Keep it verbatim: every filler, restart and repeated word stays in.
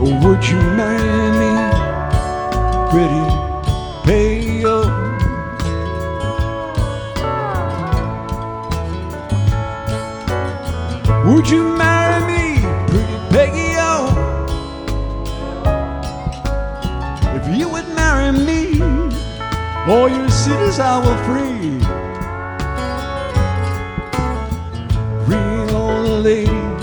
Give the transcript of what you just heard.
Would you marry me, pretty Peggy-O? Would you marry me, pretty Peggy-O? If you would marry me, all your cities I will free. Bring all the ladies